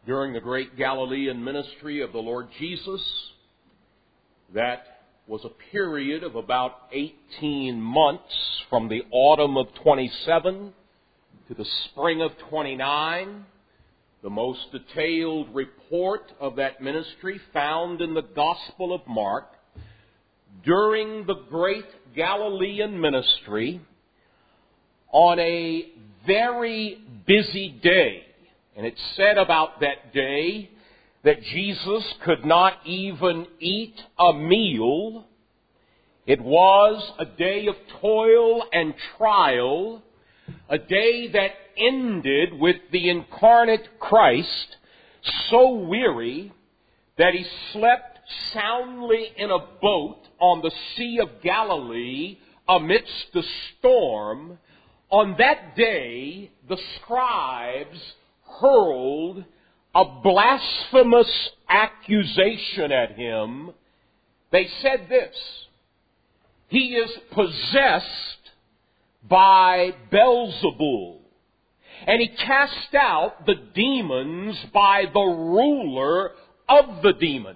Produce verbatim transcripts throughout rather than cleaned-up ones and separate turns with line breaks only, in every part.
during the great Galilean ministry of the Lord Jesus. That was a period of about eighteen months from the autumn of twenty-seven to the spring of twenty-nine. The most detailed report of that ministry found in the Gospel of Mark. During the great Galilean ministry, on a very busy day, and it's said about that day that Jesus could not even eat a meal. It was a day of toil and trial, a day that ended with the incarnate Christ so weary that he slept soundly in a boat on the Sea of Galilee amidst the storm. On that day, the scribes hurled a blasphemous accusation at him. They said this: he is possessed by Beelzebul, and he cast out the demons by the ruler of the demons.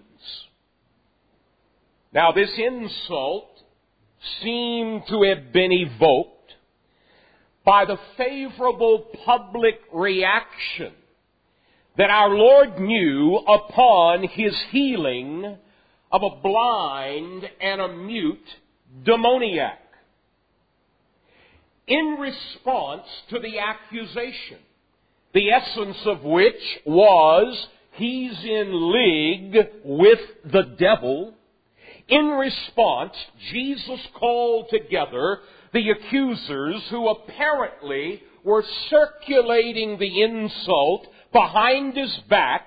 Now, this insult seemed to have been evoked by the favorable public reaction that our Lord knew upon his healing of a blind and a mute demoniac. In response to the accusation, the essence of which was he's in league with the devil, in response, Jesus called together the accusers who apparently were circulating the insult behind his back.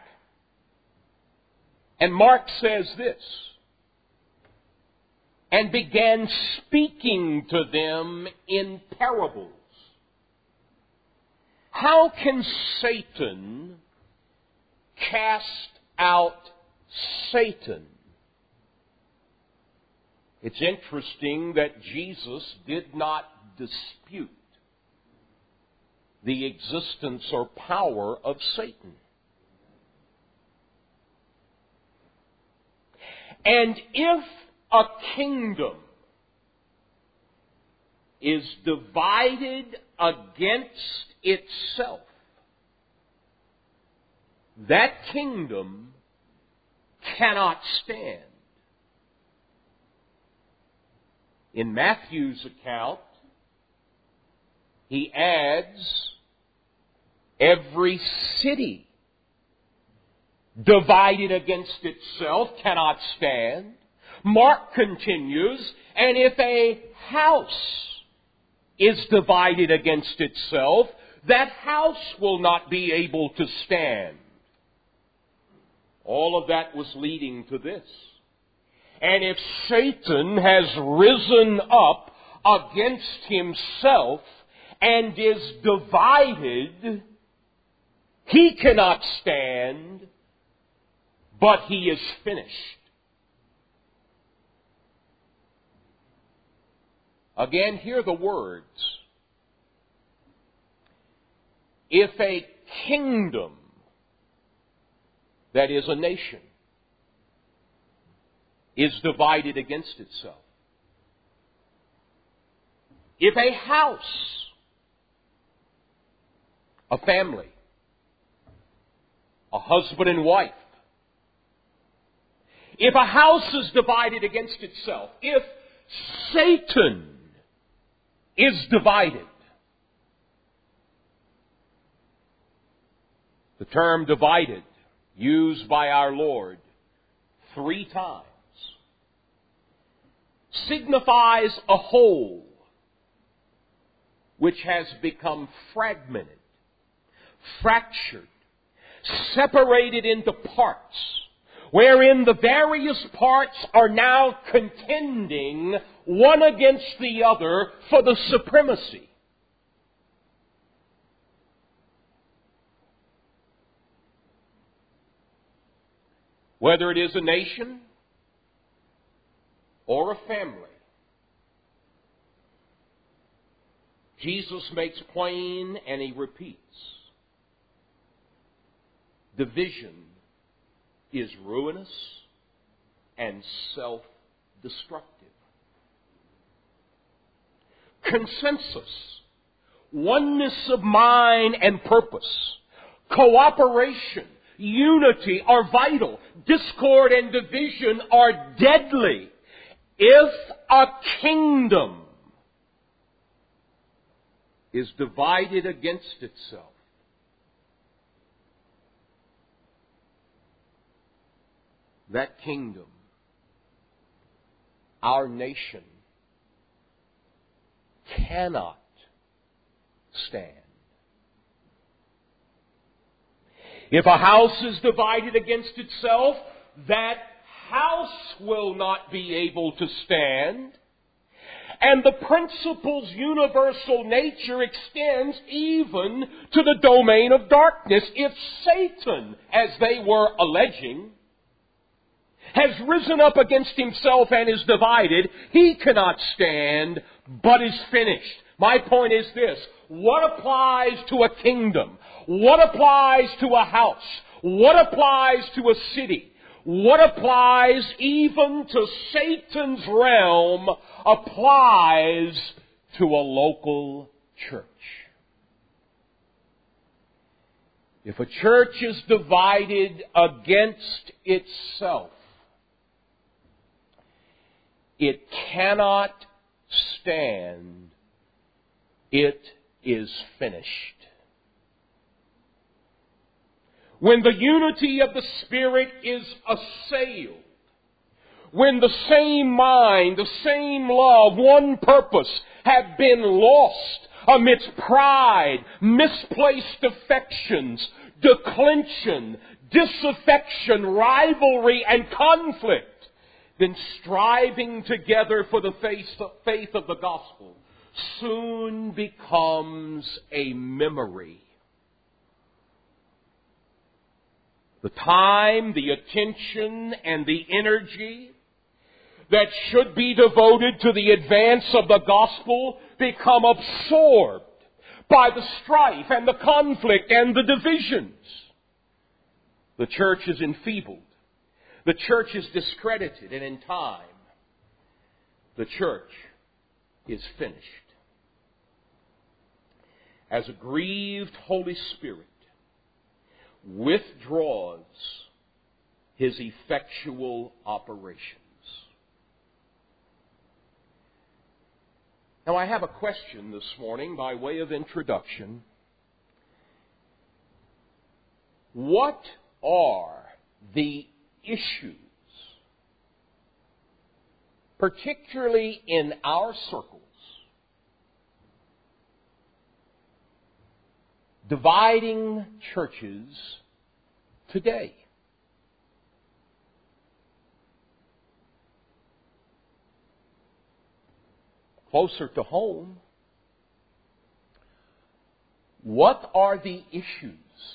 And Mark says this: and began speaking to them in parables. How can Satan cast out Satan? It's interesting that Jesus did not dispute the existence or power of Satan. And if a kingdom is divided against itself, that kingdom cannot stand. In Matthew's account, he adds, every city divided against itself cannot stand. Mark continues, and if a house is divided against itself, that house will not be able to stand. All of that was leading to this. And if Satan has risen up against himself and is divided, he cannot stand, but he is finished. Again, hear the words. If a kingdom, that is a nation, is divided against itself, if a house, a family, a husband and wife, if a house is divided against itself, if Satan is divided. The term divided, used by our Lord three times, signifies a whole which has become fragmented, fractured, separated into parts, wherein the various parts are now contending one against the other for the supremacy. Whether it is a nation or a family, Jesus makes plain and he repeats. Division is ruinous and self-destructive. Consensus, oneness of mind and purpose, cooperation, unity are vital. Discord and division are deadly. If a kingdom is divided against itself, that kingdom, our nation, cannot stand. If a house is divided against itself, that house will not be able to stand. And the principle's universal nature extends even to the domain of darkness. If Satan, as they were alleging, has risen up against himself and is divided, he cannot stand, but is finished. My point is this: what applies to a kingdom? What applies to a house? What applies to a city? What applies even to Satan's realm applies to a local church. If a church is divided against itself, it cannot stand. It is finished. When the unity of the Spirit is assailed, when the same mind, the same love, one purpose have been lost amidst pride, misplaced affections, declension, disaffection, rivalry, and conflict, then striving together for the faith of the gospel soon becomes a memory. The time, the attention, and the energy that should be devoted to the advance of the gospel become absorbed by the strife and the conflict and the divisions. The church is enfeebled. The church is discredited, and in time, the church is finished. As a grieved Holy Spirit withdraws His effectual operations. Now, I have a question this morning by way of introduction. What are the issues, particularly in our circles, dividing churches today? Closer to home, what are the issues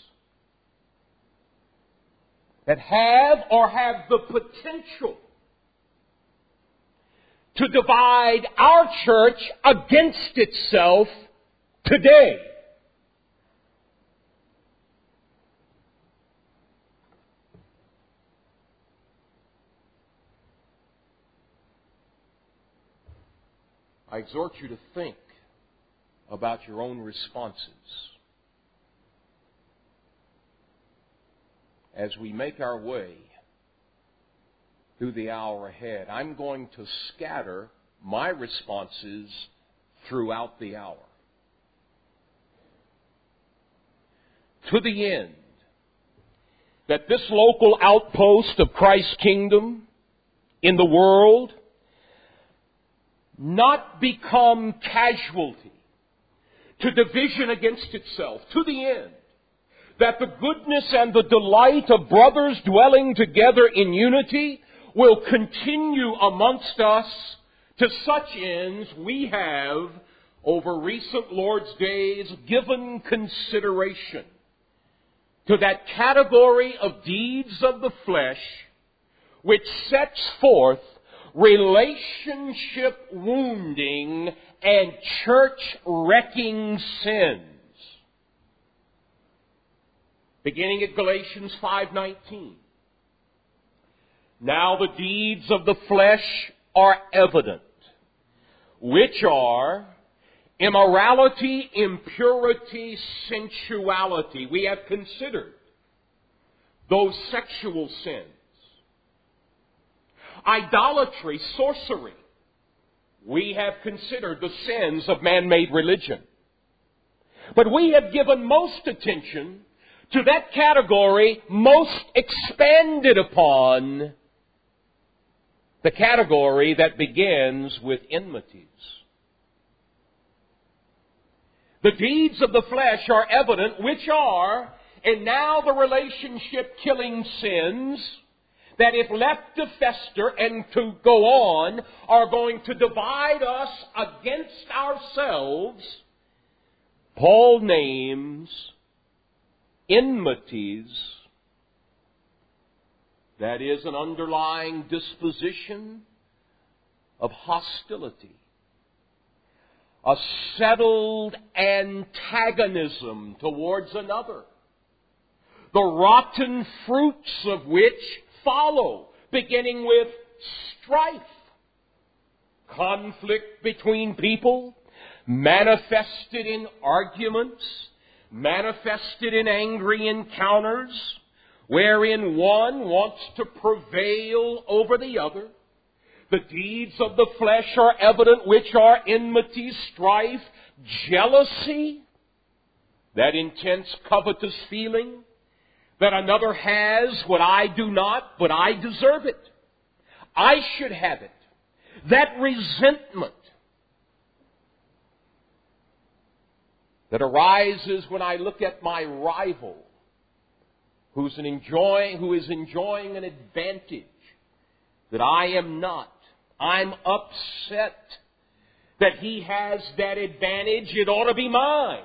that have or have the potential to divide our church against itself today? I exhort you to think about your own responses as we make our way through the hour ahead. I'm going to scatter my responses throughout the hour, to the end that this local outpost of Christ's kingdom in the world not become casualty to division against itself, to the end that the goodness and the delight of brothers dwelling together in unity will continue amongst us. To such ends we have, over recent Lord's days, given consideration to that category of deeds of the flesh which sets forth relationship wounding and church wrecking sins. beginning at Galatians five nineteen. Now the deeds of the flesh are evident, which are immorality, impurity, sensuality. We have considered those sexual sins. Idolatry, sorcery. We have considered the sins of man-made religion. But we have given most attention to that category most expanded upon, the category that begins with enmities. The deeds of the flesh are evident, which are, and now the relationship-killing sins that if left to fester and to go on are going to divide us against ourselves. Paul names enmities, that is an underlying disposition of hostility, a settled antagonism towards another, the rotten fruits of which follow, beginning with strife, conflict between people, manifested in arguments, manifested in angry encounters, wherein one wants to prevail over the other. The deeds of the flesh are evident, which are enmity, strife, jealousy, that intense covetous feeling that another has what I do not, but I deserve it. I should have it. That resentment that arises when I look at my rival who's an enjoying, who is enjoying an advantage that I am not. I'm upset that he has that advantage. It ought to be mine.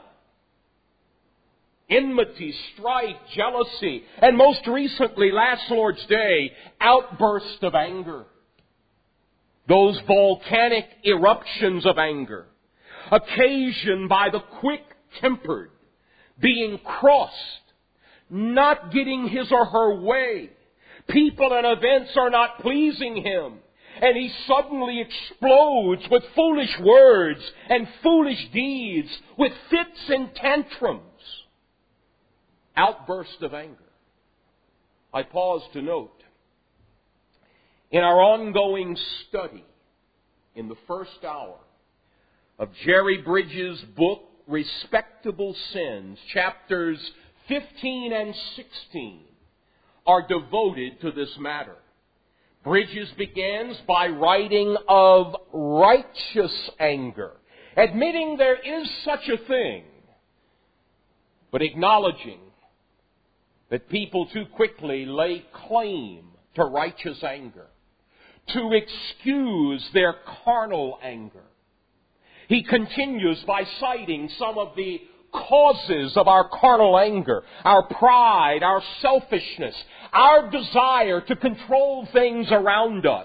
Enmity, strife, jealousy, and most recently, last Lord's Day, outbursts of anger. Those volcanic eruptions of anger, occasioned by the quick-tempered, being crossed, not getting his or her way. People and events are not pleasing him, and he suddenly explodes with foolish words and foolish deeds, with fits and tantrums. Outburst of anger. I pause to note, in our ongoing study in the first hour of Jerry Bridges' book, Respectable Sins, chapters fifteen and sixteen are devoted to this matter. Bridges begins by writing of righteous anger, admitting there is such a thing, but acknowledging that people too quickly lay claim to righteous anger, to excuse their carnal anger. He continues by citing some of the causes of our carnal anger, our pride, our selfishness, our desire to control things around us.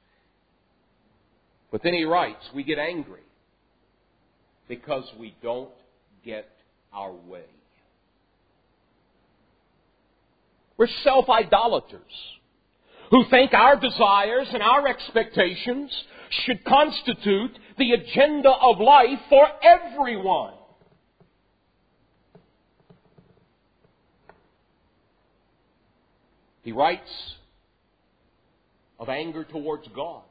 But then he writes, we get angry because we don't get our way. We're self-idolaters who think our desires and our expectations should constitute the agenda of life for everyone. He writes of anger towards God.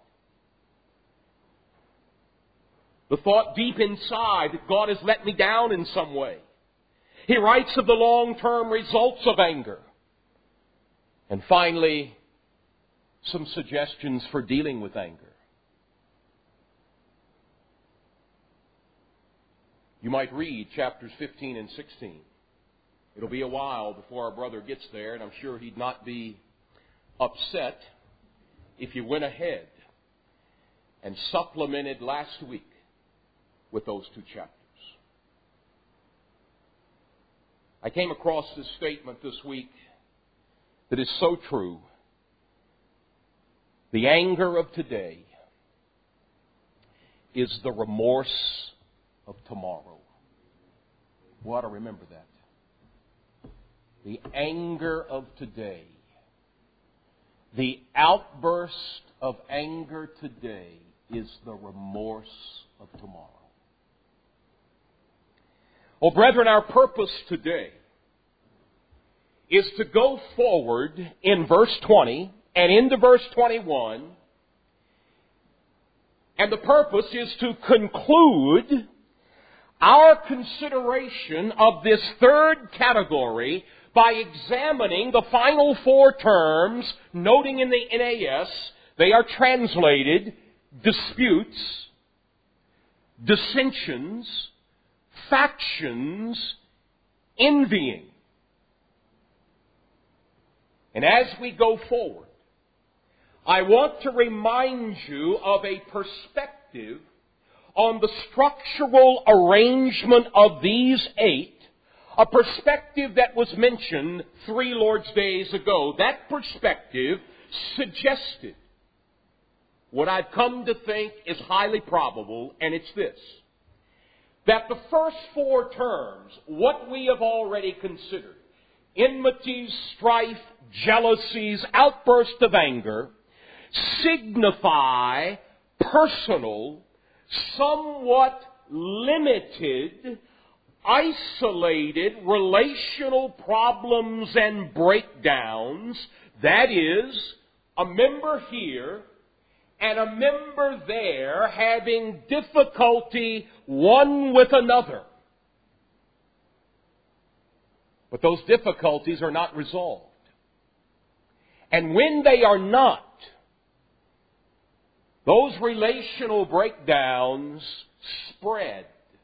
The thought deep inside that God has let me down in some way. He writes of the long-term results of anger. And finally, some suggestions for dealing with anger. You might read chapters fifteen and sixteen. It'll be a while before our brother gets there, and I'm sure he'd not be upset if you went ahead and supplemented last week with those two chapters. I came across this statement this week that is so true. The anger of today is the remorse of tomorrow. We ought to remember that. The anger of today, the outburst of anger today is the remorse of tomorrow. Oh, brethren, our purpose today is to go forward in verse twenty and into verse twenty-one. And the purpose is to conclude our consideration of this third category by examining the final four terms, noting in the N A S, they are translated disputes, dissensions, factions, envying. And as we go forward, I want to remind you of a perspective on the structural arrangement of these eight, a perspective that was mentioned three Lord's Days ago. That perspective suggested what I've come to think is highly probable, and it's this: that the first four terms, what we have already considered, enmities, strife, jealousies, outbursts of anger, signify personal, somewhat limited, isolated relational problems and breakdowns. That is, a member here and a member there having difficulty one with another. But those difficulties are not resolved. And when they are not, those relational breakdowns spread.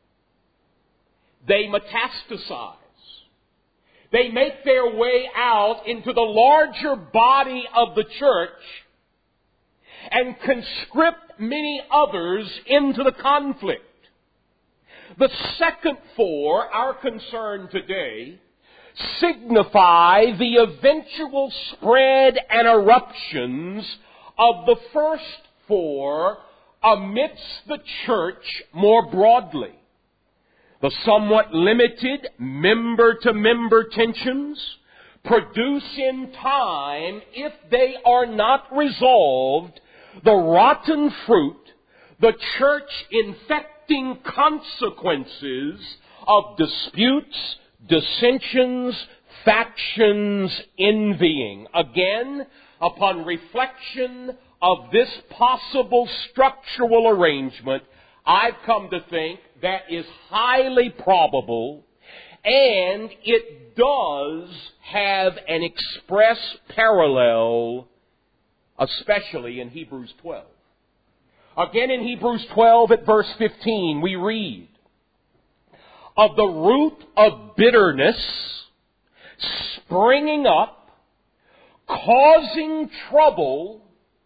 They metastasize. They make their way out into the larger body of the church and conscript many others into the conflict. The second four, our concern today, signify the eventual spread and eruptions of the first four amidst the church more broadly. The somewhat limited member-to-member tensions produce in time, if they are not resolved, the rotten fruit, the church-infecting consequences of disputes, dissensions, factions, envying. Again, upon reflection of this possible structural arrangement, I've come to think that is highly probable, and it does have an express parallel, especially in Hebrews twelve. Again, in Hebrews twelve at verse fifteen, we read, of the root of bitterness springing up, causing trouble,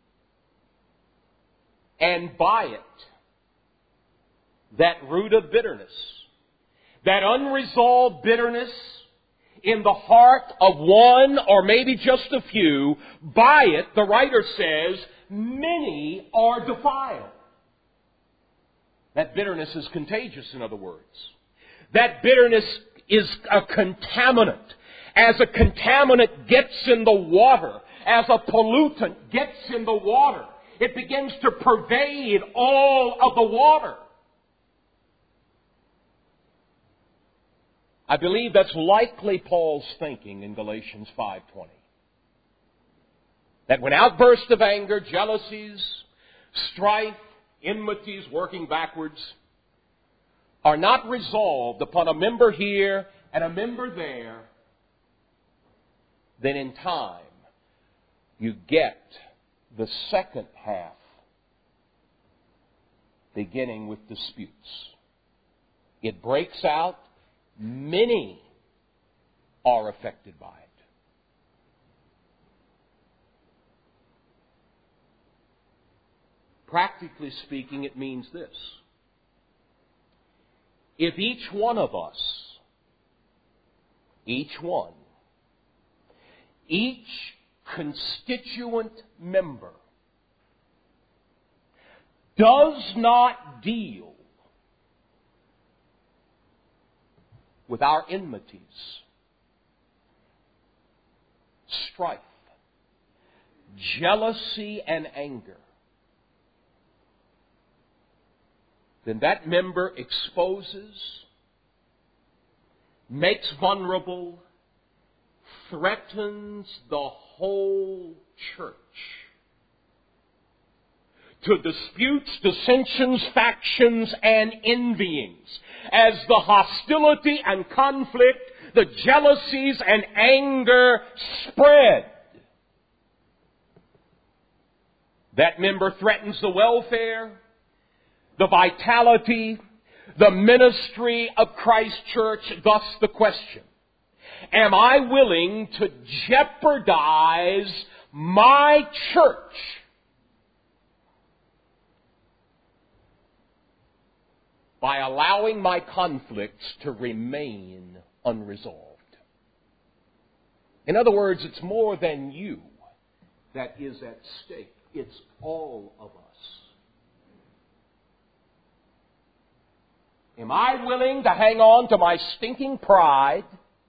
and by it, that root of bitterness, that unresolved bitterness in the heart of one or maybe just a few, by it, the writer says, many are defiled. That bitterness is contagious, in other words. That bitterness is a contaminant. As a contaminant gets in the water, as a pollutant gets in the water, it begins to pervade all of the water. I believe that's likely Paul's thinking in Galatians five twenty. That when outbursts of anger, jealousies, strife, enmities, working backwards, are not resolved upon a member here and a member there, then in time you get the second half, beginning with disputes. It breaks out. Many are affected by it. Practically speaking, it means this. If each one of us, each one, each constituent member does not deal with our enmities, strife, jealousy, and anger, then that member exposes, makes vulnerable, threatens the whole church to disputes, dissensions, factions, and envyings, as the hostility and conflict, the jealousies and anger spread. That member threatens the welfare, the vitality, the ministry of Christ Church. Thus the question: am I willing to jeopardize my church by allowing my conflicts to remain unresolved? In other words, it's more than you that is at stake. It's all of us. Am I willing to hang on to my stinking pride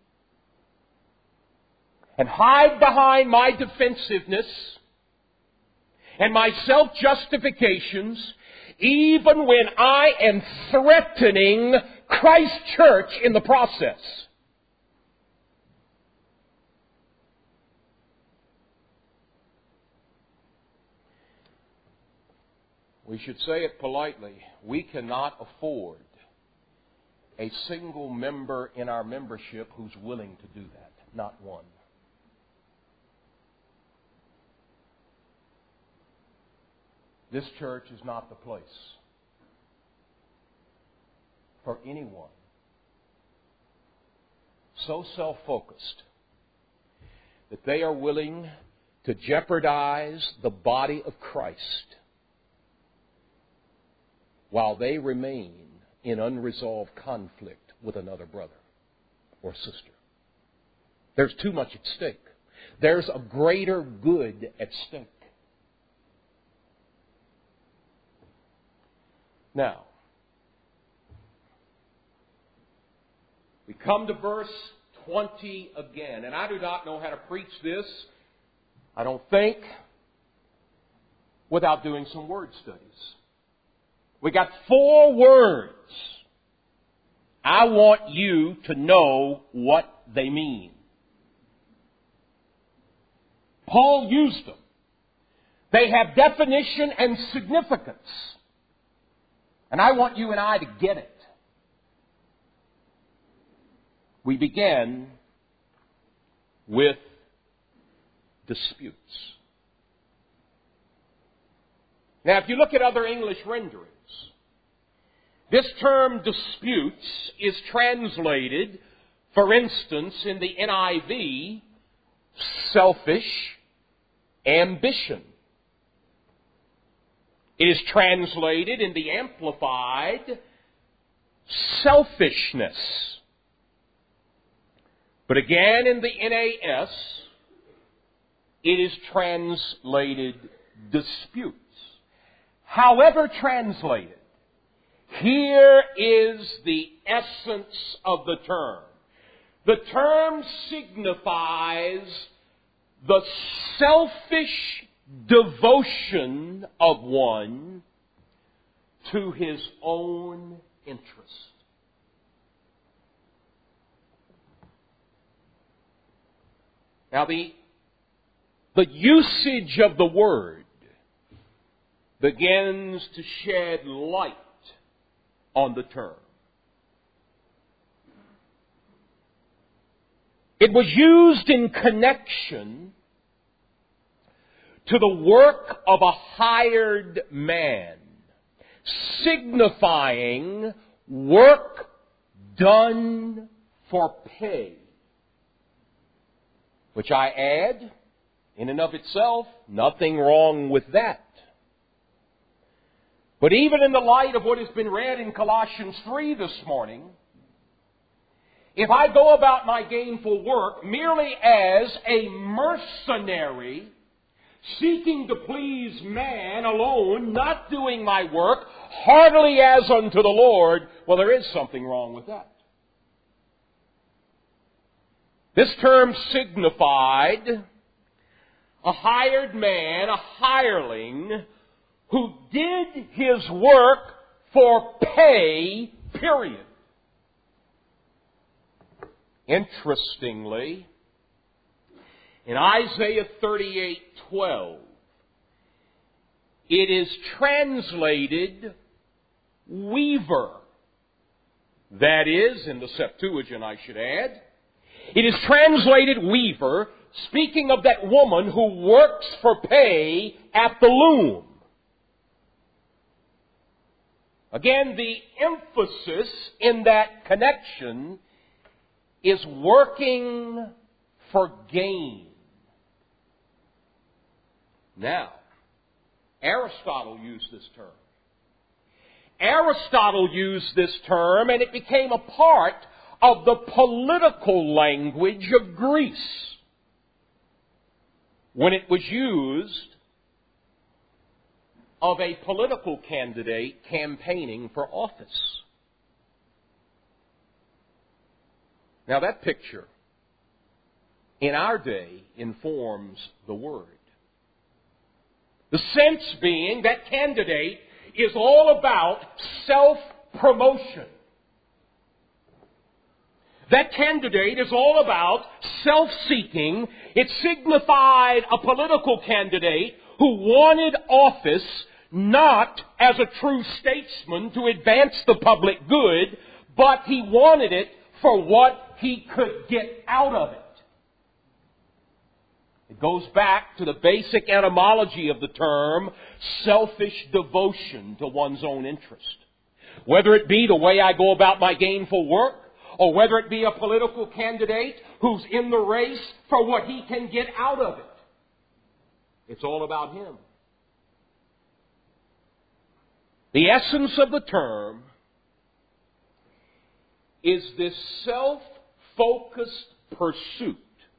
and hide behind my defensiveness and my self-justifications even when I am threatening Christ Church in the process? We should say it politely. We cannot afford a single member in our membership who's willing to do that. Not one. This church is not the place for anyone so self-focused that they are willing to jeopardize the body of Christ while they remain in unresolved conflict with another brother or sister. There's too much at stake. There's a greater good at stake. Now, we come to verse twenty again, and I do not know how to preach this, I don't think, without doing some word studies. We got four words. I want you to know what they mean. Paul used them. They have definition and significance. And I want you and I to get it. We begin with disputes. Now, if you look at other English renderings, this term disputes is translated, for instance, in the N I V, selfish ambition. It is translated in the Amplified, selfishness. But again, in the N A S, it is translated disputes. However translated, here is the essence of the term. The term signifies the selfish devotion of one to his own interest. Now, the, the usage of the word begins to shed light on the term. It was used in connection to the work of a hired man, signifying work done for pay. Which I add, in and of itself, nothing wrong with that. But even in the light of what has been read in Colossians three this morning, if I go about my gainful work merely as a mercenary, seeking to please man alone, not doing my work heartily as unto the Lord, well, there is something wrong with that. This term signified a hired man, a hireling, who did his work for pay, period. Interestingly, in Isaiah thirty-eight twelve, it is translated weaver. That is, in the Septuagint, I should add, it is translated weaver, speaking of that woman who works for pay at the loom. Again, the emphasis in that connection is working for gain. Now, Aristotle used this term. Aristotle used this term, and it became a part of the political language of Greece when it was used of a political candidate campaigning for office. Now that picture in our day informs the word. The sense being that candidate is all about self-promotion. That candidate is all about self-seeking. It signified a political candidate who wanted office not as a true statesman to advance the public good, but he wanted it for what he could get out of it. It goes back to the basic etymology of the term, selfish devotion to one's own interest. Whether it be the way I go about my gainful work, or whether it be a political candidate who's in the race for what he can get out of it. It's all about him. The essence of the term is this self-focused pursuit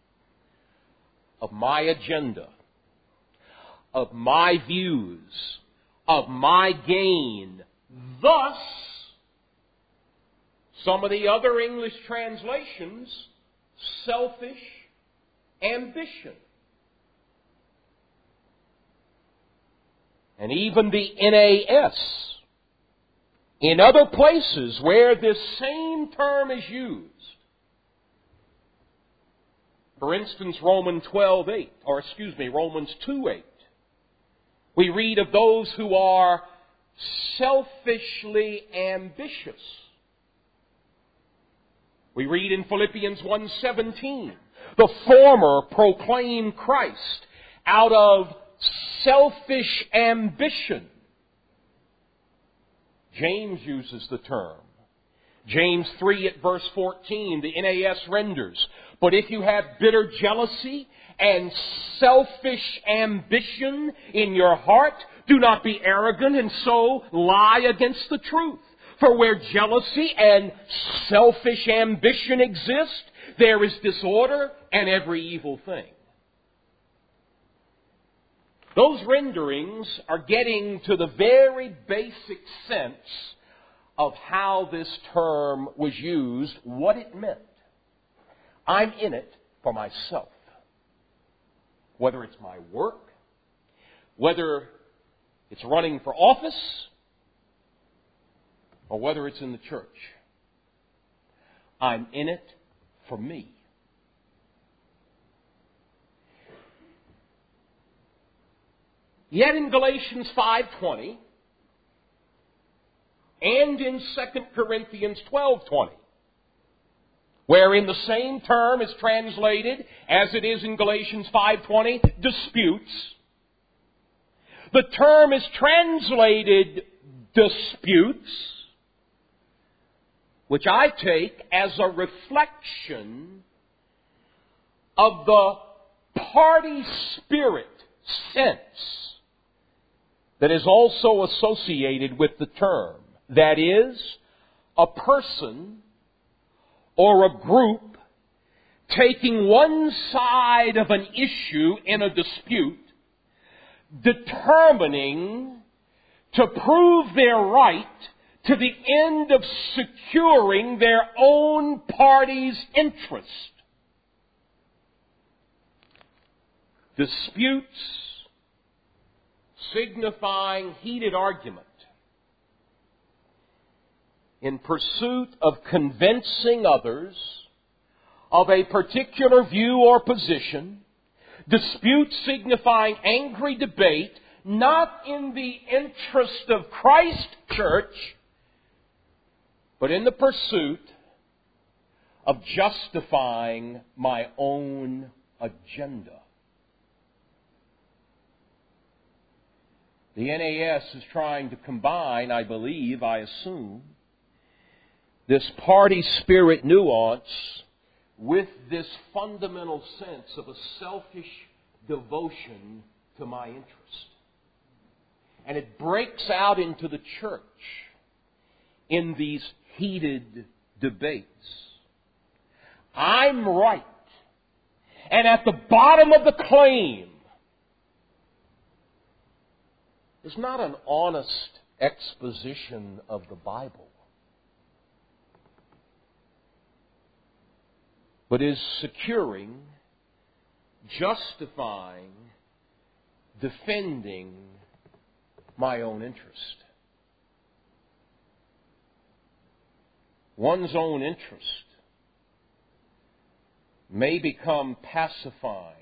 of my agenda, of my views, of my gain. Thus, some of the other English translations, selfish ambition. And even the N A S, in other places where this same term is used. For instance, Romans twelve eight, or excuse me, Romans two eight. We read of those who are selfishly ambitious. We read in Philippians one seventeen, the former proclaim Christ out of selfish ambition. James uses the term. James three at verse fourteen, the N A S renders, but if you have bitter jealousy and selfish ambition in your heart, do not be arrogant and so lie against the truth. For where jealousy and selfish ambition exist, there is disorder and every evil thing. Those renderings are getting to the very basic sense of how this term was used, what it meant. I'm in it for myself. Whether it's my work, whether it's running for office, or whether it's in the church. I'm in it for me. Yet in Galatians five twenty and in Second Corinthians twelve twenty, wherein the same term is translated as it is in Galatians five twenty, disputes, the term is translated disputes, which I take as a reflection of the party spirit sense that is also associated with the term. That is, a person or a group taking one side of an issue in a dispute, determining to prove their right to the end of securing their own party's interest. Disputes signifying heated argument in pursuit of convincing others of a particular view or position. Dispute signifying angry debate, not in the interest of Christ's church, but in the pursuit of justifying my own agenda. The N A S is trying to combine, I believe, I assume, this party spirit nuance with this fundamental sense of a selfish devotion to my interest. And it breaks out into the church in these heated debates. I'm right. And at the bottom of the claim is not an honest exposition of the Bible, but is securing, justifying, defending my own interest. One's own interest may become pacifying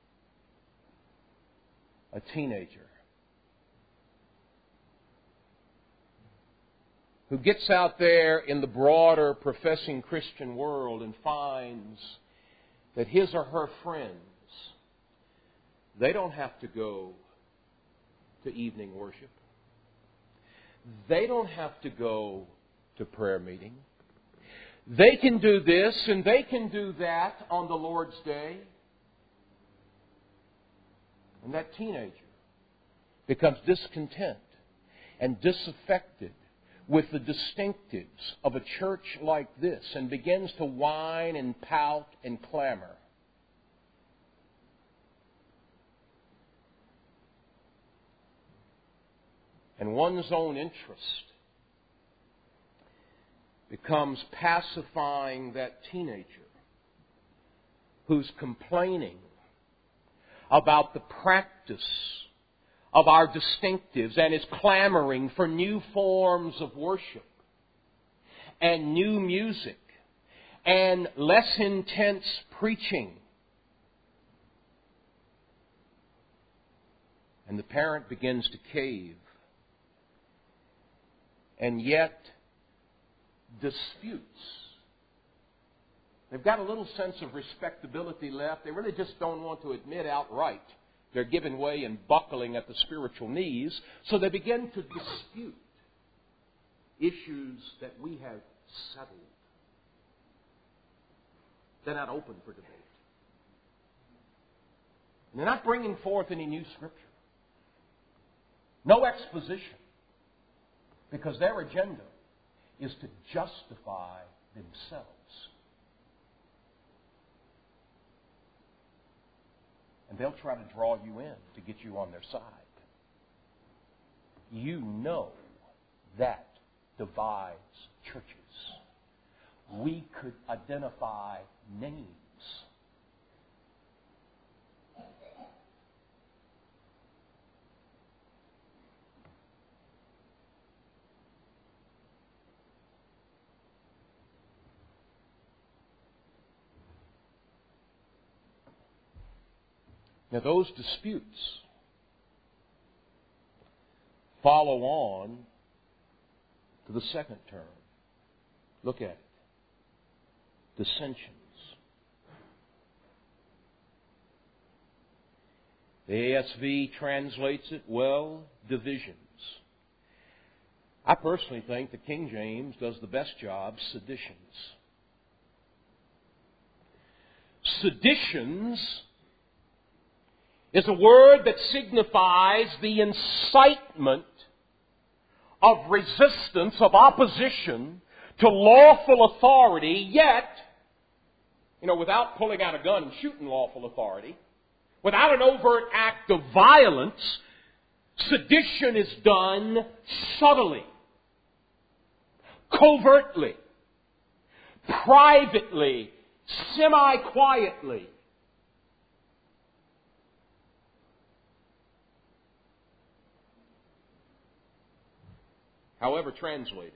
a teenager who gets out there in the broader professing Christian world and finds that his or her friends, they don't have to go to evening worship. They don't have to go to prayer meeting. They can do this and they can do that on the Lord's Day. And that teenager becomes discontent and disaffected with the distinctives of a church like this and begins to whine and pout and clamor. And one's own interest becomes pacifying that teenager who's complaining about the practice of our distinctives and is clamoring for new forms of worship and new music and less intense preaching. And the parent begins to cave. And yet, disputes. They've got a little sense of respectability left. They really just don't want to admit outright they're giving way and buckling at the spiritual knees. So they begin to dispute issues that we have settled. They're not open for debate. And they're not bringing forth any new scripture. No exposition. Because their agenda is to justify themselves. And they'll try to draw you in to get you on their side. You know that divides churches. We could identify names. Now, those disputes follow on to the second term. Look at it. Dissensions. The A S V translates it well, divisions. I personally think the King James does the best job, seditions. Seditions is a word that signifies the incitement of resistance, of opposition to lawful authority, yet, you know, without pulling out a gun and shooting lawful authority, without an overt act of violence, sedition is done subtly, covertly, privately, semi-quietly. however translated.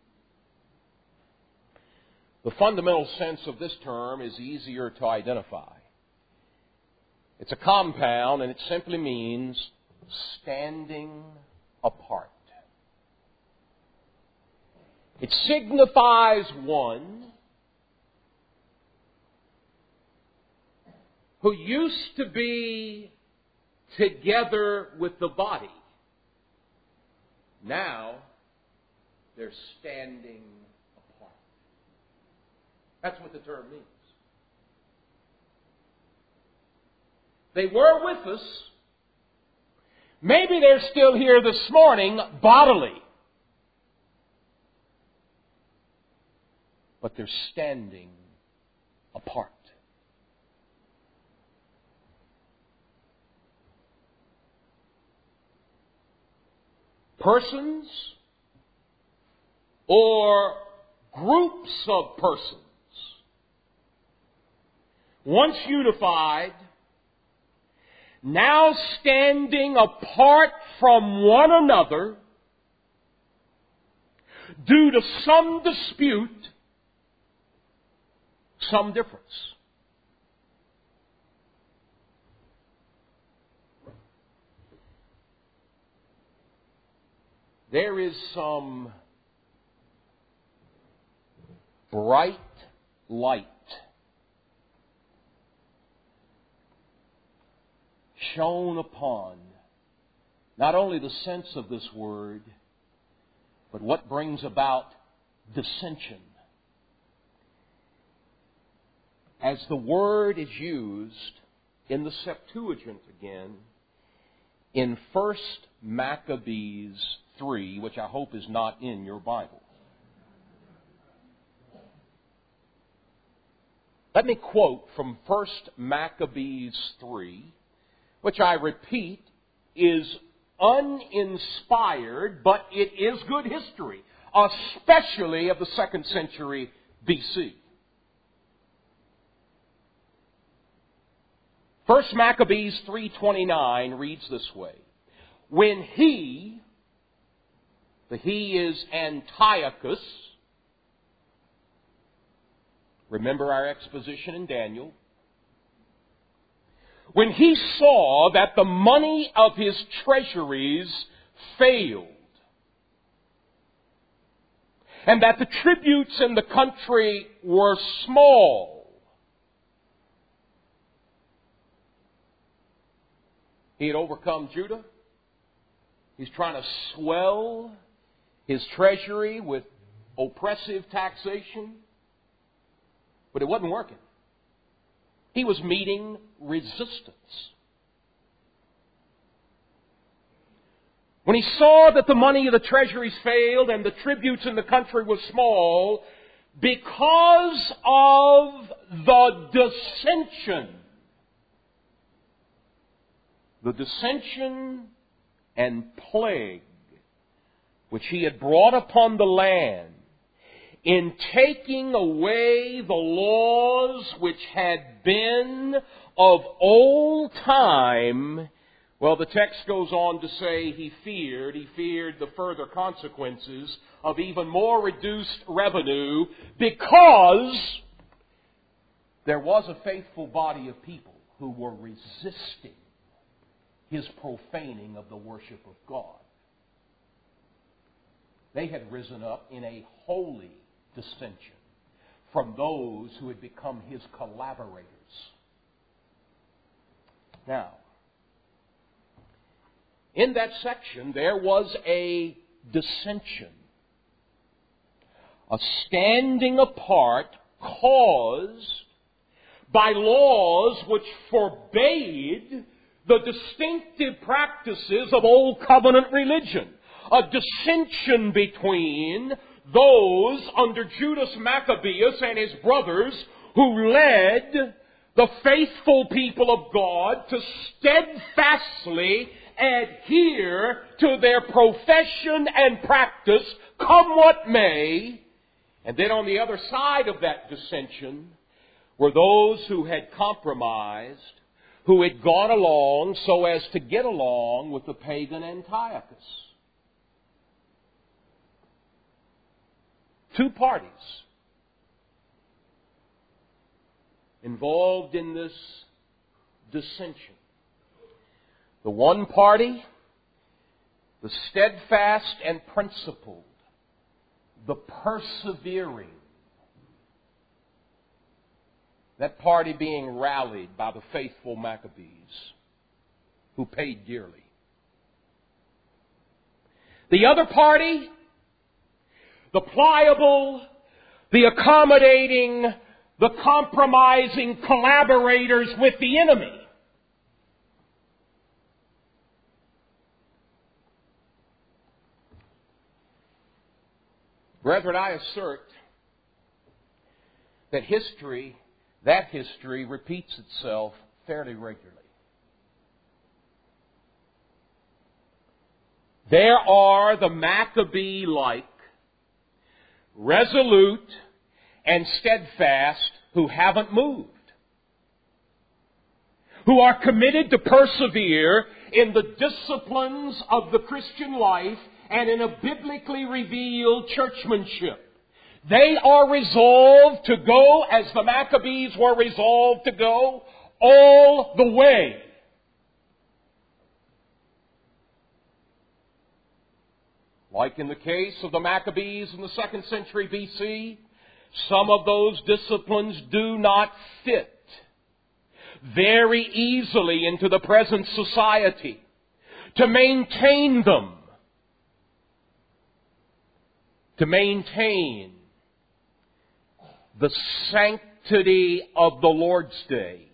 The fundamental sense of this term is easier to identify. It's a compound, and it simply means standing apart. It signifies one who used to be together with the body. Now, they're standing apart. That's what the term means. They were with us. Maybe they're still here this morning bodily. But they're standing apart. Persons or groups of persons, once unified, now standing apart from one another due to some dispute, some difference. There is some bright light shone upon not only the sense of this word, but what brings about dissension. As the word is used in the Septuagint again, in First Maccabees three, which I hope is not in your Bible. Let me quote from First Maccabees three, which I repeat is uninspired, but it is good history, especially of the second century B C. First Maccabees three twenty-nine reads this way: when he, the he is Antiochus, remember our exposition in Daniel, when he saw that the money of his treasuries failed, and that the tributes in the country were small, he had overcome Judah. He's trying to swell his treasury with oppressive taxation, but it wasn't working. He was meeting resistance. When he saw that the money of the treasuries failed and the tributes in the country were small, because of the dissension, the dissension and plague which he had brought upon the land, in taking away the laws which had been of old time, well, the text goes on to say he feared, he feared the further consequences of even more reduced revenue, because there was a faithful body of people who were resisting his profaning of the worship of God. They had risen up in a holy dissension from those who had become his collaborators. Now, in that section there was a dissension, a standing apart caused by laws which forbade the distinctive practices of Old Covenant religion. A dissension between those under Judas Maccabeus and his brothers who led the faithful people of God to steadfastly adhere to their profession and practice, come what may. And then on the other side of that dissension were those who had compromised, who had gone along so as to get along with the pagan Antiochus. two parties involved in this dissension. The one party, the steadfast and principled, the persevering. That party being rallied by the faithful Maccabees, who paid dearly. The other party, the pliable, the accommodating, the compromising collaborators with the enemy. Brethren, I assert that history, that history repeats itself fairly regularly. There are the Maccabee-like, resolute, and steadfast who haven't moved, who are committed to persevere in the disciplines of the Christian life and in a biblically revealed churchmanship. They are resolved to go as the Maccabees were resolved to go all the way. Like in the case of the Maccabees in the second century B C, some of those disciplines do not fit very easily into the present society. To maintain them, to maintain the sanctity of the Lord's Day,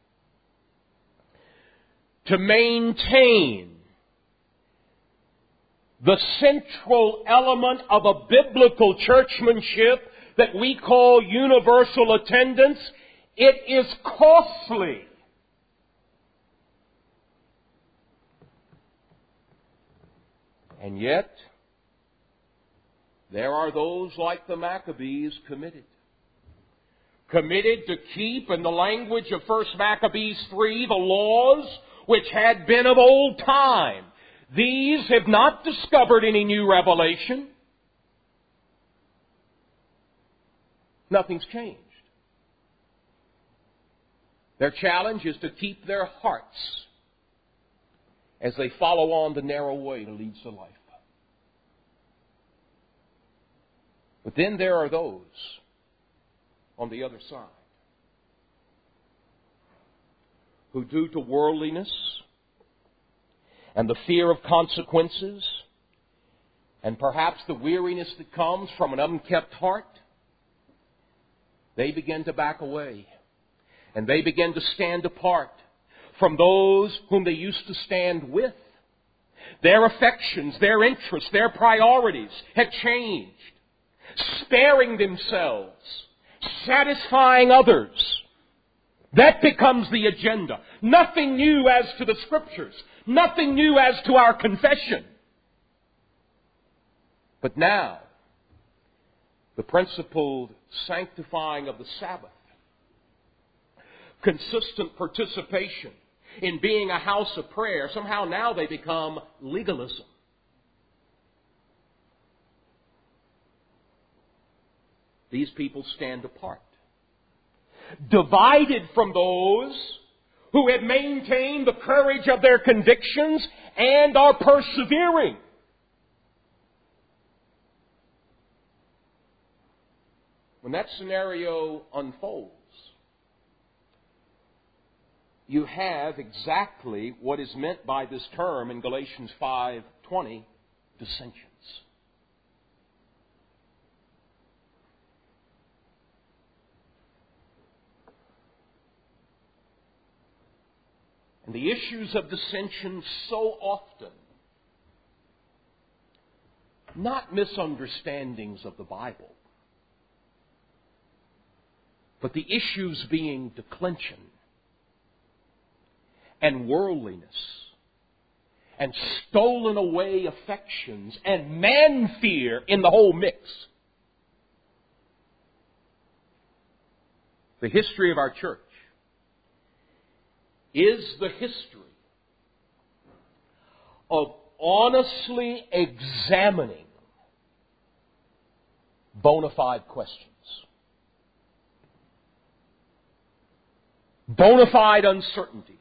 to maintain the central element of a biblical churchmanship that we call universal attendance, it is costly. And yet, there are those like the Maccabees committed. Committed to keep, in the language of First Maccabees three, the laws which had been of old time. These have not discovered any new revelation. Nothing's changed. Their challenge is to keep their hearts as they follow on the narrow way that leads to life. But then there are those on the other side who, due to worldliness and the fear of consequences, and perhaps the weariness that comes from an unkept heart, they begin to back away. And they begin to stand apart from those whom they used to stand with. Their affections, their interests, their priorities have changed. Sparing themselves, satisfying others. That becomes the agenda. Nothing new as to the Scriptures. Nothing new as to our confession. But now, the principled sanctifying of the Sabbath, consistent participation in being a house of prayer, somehow now they become legalism. These people stand apart, divided from those who have maintained the courage of their convictions and are persevering. When that scenario unfolds, you have exactly what is meant by this term in Galatians five twenty, dissensions. And the issues of dissension so often, not misunderstandings of the Bible, but the issues being declension and worldliness and stolen away affections and man fear in the whole mix. The history of our church is the history of honestly examining bona fide questions. Bona fide uncertainties.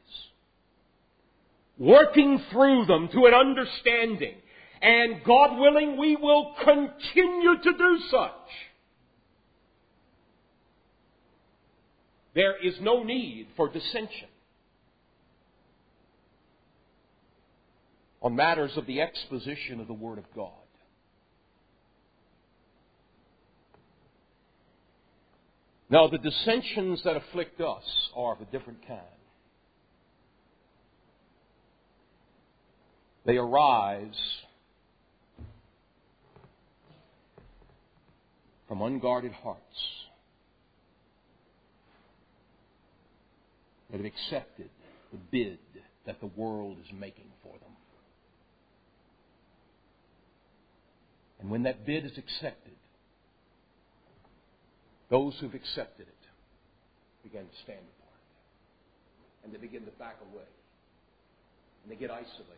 Working through them to an understanding. And God willing, we will continue to do such. There is no need for dissension on matters of the exposition of the Word of God. Now, the dissensions that afflict us are of a different kind. They arise from unguarded hearts that have accepted the bid that the world is making for them. And when that bid is accepted, those who've accepted it begin to stand apart. And they begin to back away. And they get isolated.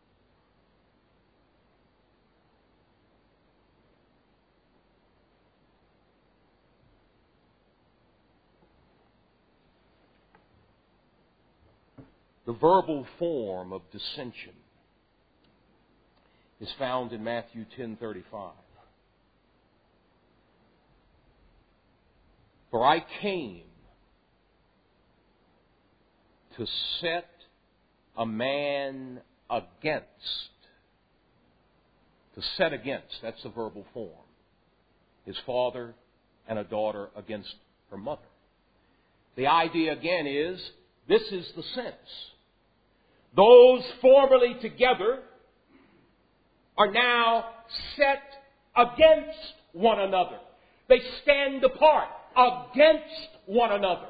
The verbal form of dissension is found in Matthew ten thirty-five. For I came to set a man against. To set against, that's the verbal form. His father and a daughter against her mother. The idea again is, this is the sense. Those formerly together are now set against one another. They stand apart against one another.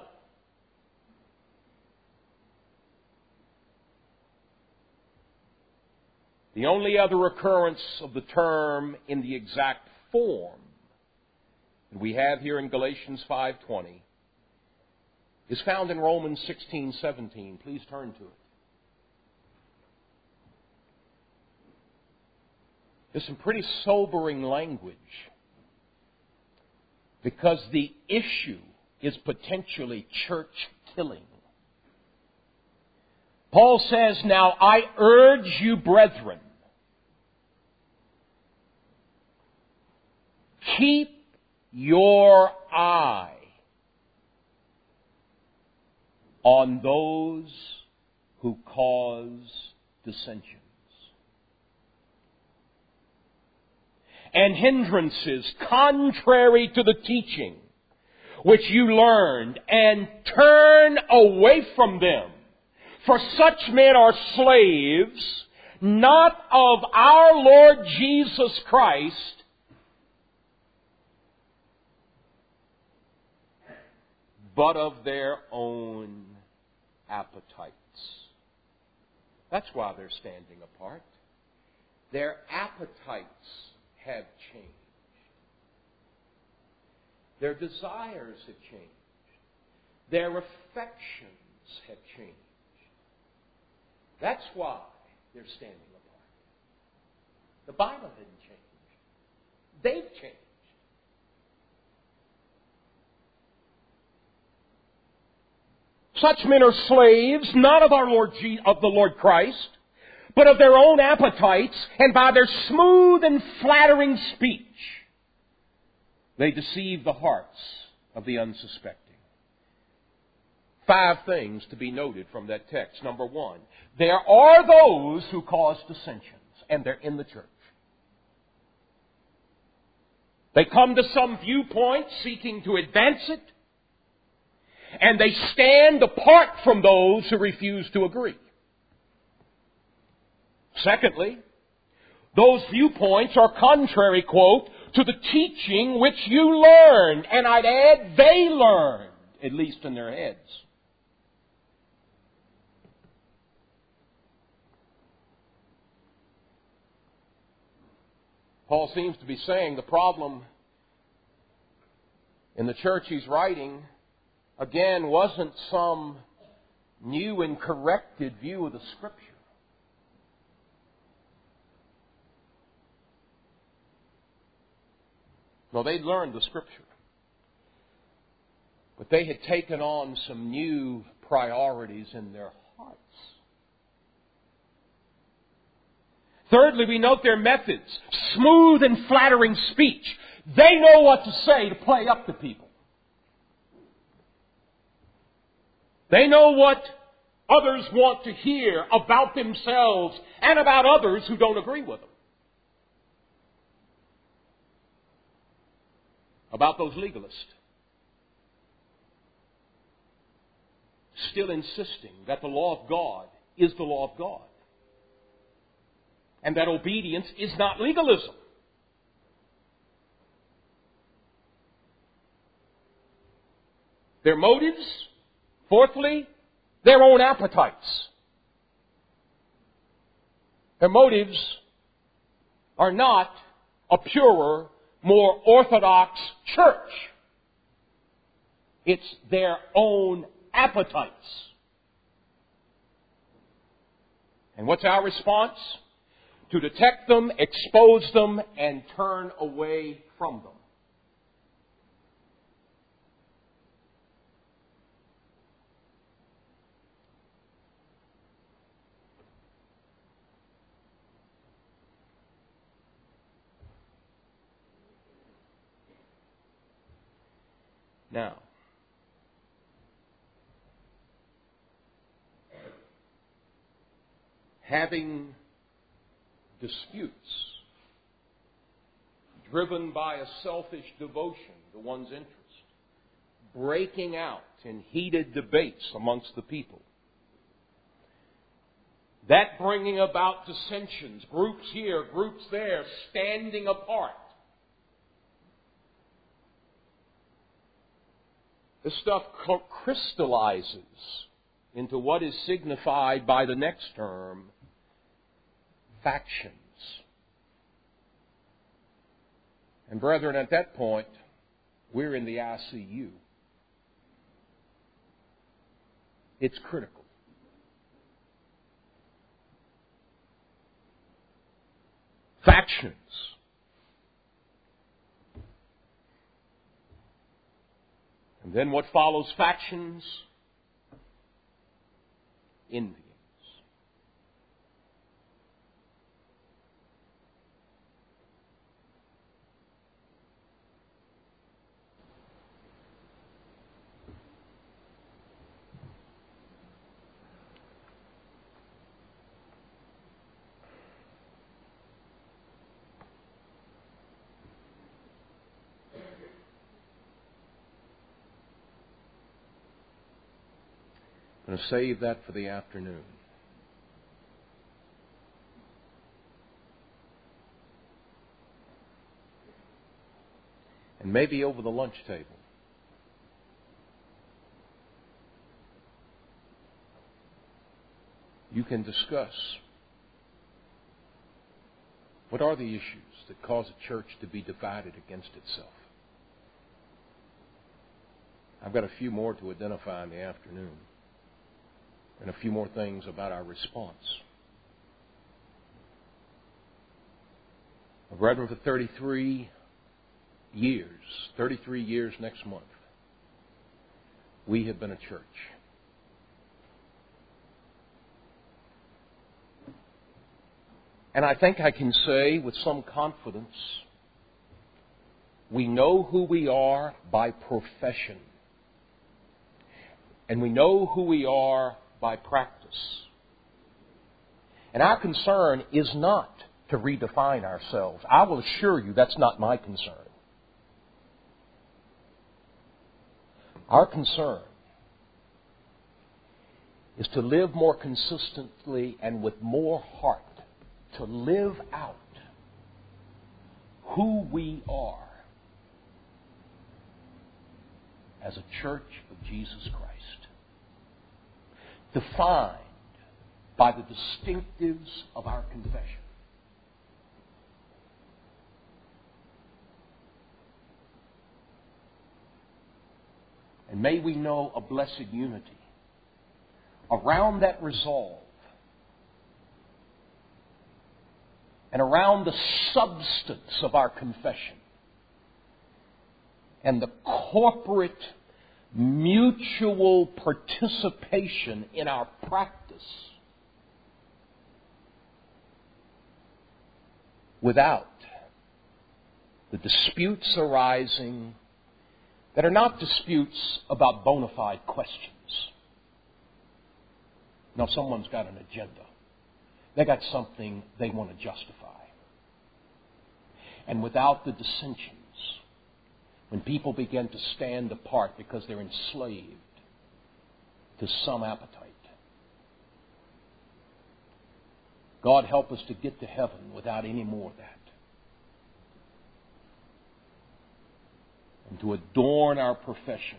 The only other occurrence of the term in the exact form that we have here in Galatians five twenty is found in Romans sixteen seventeen. Please turn to it. There's some pretty sobering language because the issue is potentially church killing. Paul says, now I urge you, brethren, keep your eye on those who cause dissensions and hindrances contrary to the teaching which you learned, and turn away from them. For such men are slaves, not of our Lord Jesus Christ, but of their own appetites. That's why they're standing apart. Their appetites have changed. Their desires have changed. Their affections have changed. That's why they're standing apart. The Bible didn't change. They've changed. Such men are slaves, not of our Lord Je- of the Lord Christ, but of their own appetites, and by their smooth and flattering speech, they deceive the hearts of the unsuspecting. Five things to be noted from that text. Number one, there are those who cause dissensions, and they're in the church. They come to some viewpoint seeking to advance it, and they stand apart from those who refuse to agree. Secondly, those viewpoints are contrary, quote, to the teaching which you learned. And I'd add, they learned, at least in their heads. Paul seems to be saying the problem in the church he's writing, again, wasn't some new and corrected view of the Scripture. No, they'd learned the Scripture. But they had taken on some new priorities in their hearts. Thirdly, we note their methods. Smooth and flattering speech. They know what to say to play up to people. They know what others want to hear about themselves and about others who don't agree with them. About those legalists. Still insisting that the law of God is the law of God. And that obedience is not legalism. Their motives, fourthly, their own appetites. Their motives are not a purer, more orthodox church. It's their own appetites. And what's our response? To detect them, expose them, and turn away from them. Now, having disputes driven by a selfish devotion to one's interest, breaking out in heated debates amongst the people, that bringing about dissensions, groups here, groups there, standing apart. This stuff crystallizes into what is signified by the next term, factions. And brethren, at that point, we're in the I C U. It's critical. Factions. And then what follows factions? Envyings. I'm going to save that for the afternoon. And maybe over the lunch table. You can discuss what are the issues that cause a church to be divided against itself. I've got a few more to identify in the afternoon. And a few more things about our response. Brethren, for thirty-three years, thirty-three years next month, we have been a church. And I think I can say with some confidence, we know who we are by profession. And we know who we are by practice. And our concern is not to redefine ourselves. I will assure you that's not my concern. Our concern is to live more consistently and with more heart, to live out who we are as a church of Jesus Christ. Defined by the distinctives of our confession. And may we know a blessed unity around that resolve and around the substance of our confession and the corporate mutual participation in our practice without the disputes arising that are not disputes about bona fide questions. No, someone's got an agenda. They got something they want to justify. And without the dissensions, when people begin to stand apart because they're enslaved to some appetite, God help us to get to heaven without any more of that. And to adorn our profession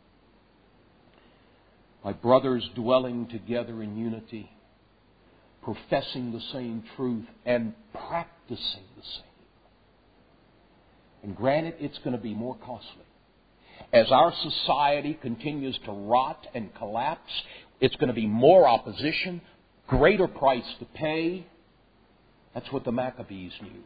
by brothers dwelling together in unity, professing the same truth and practicing the same. And granted, it's going to be more costly. As our society continues to rot and collapse, it's going to be more opposition, greater price to pay. That's what the Maccabees knew.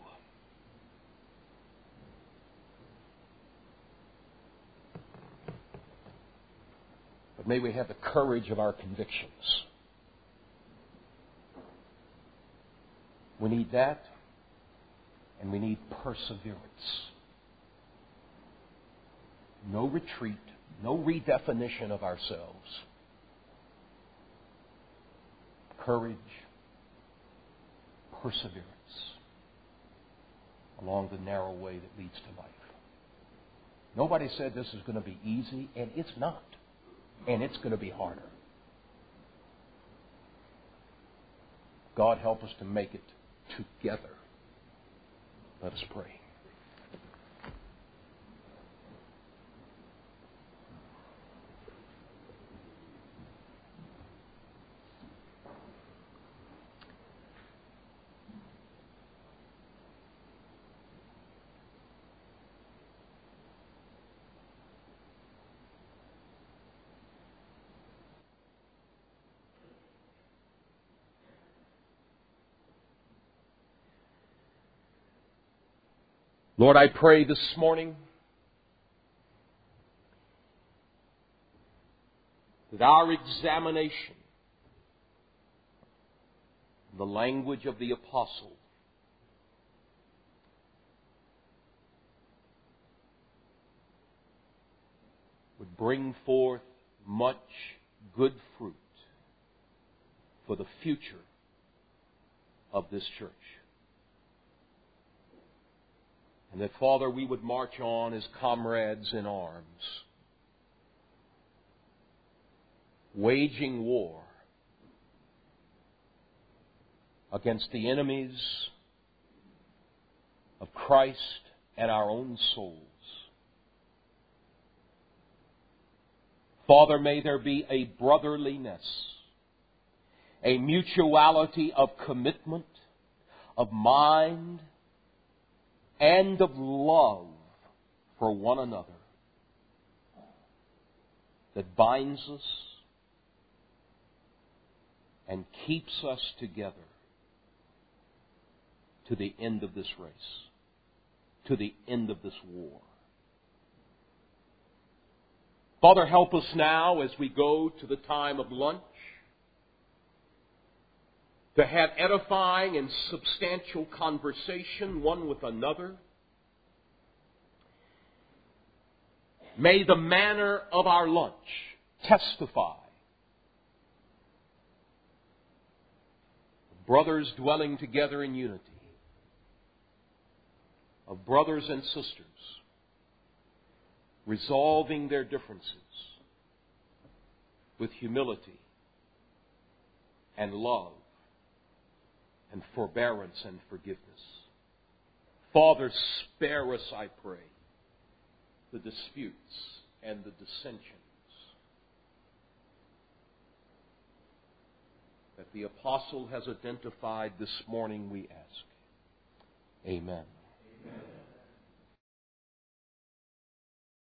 But may we have the courage of our convictions. We need that, and we need perseverance. No retreat, no redefinition of ourselves. Courage, perseverance along the narrow way that leads to life. Nobody said this is going to be easy, and it's not. And it's going to be harder. God help us to make it together. Let us pray. Lord, I pray this morning that our examination, the language of the apostle, would bring forth much good fruit for the future of this church. And that, Father, we would march on as comrades in arms, waging war against the enemies of Christ and our own souls. Father, may there be a brotherliness, a mutuality of commitment, of mind, and of love for one another that binds us and keeps us together to the end of this race, to the end of this war. Father, help us now as we go to the time of lunch to have edifying and substantial conversation one with another. May the manner of our lunch testify of brothers dwelling together in unity, of brothers and sisters resolving their differences with humility and love and forbearance and forgiveness. Father, spare us, I pray, the disputes and the dissensions that the apostle has identified this morning, we ask. Amen. Amen.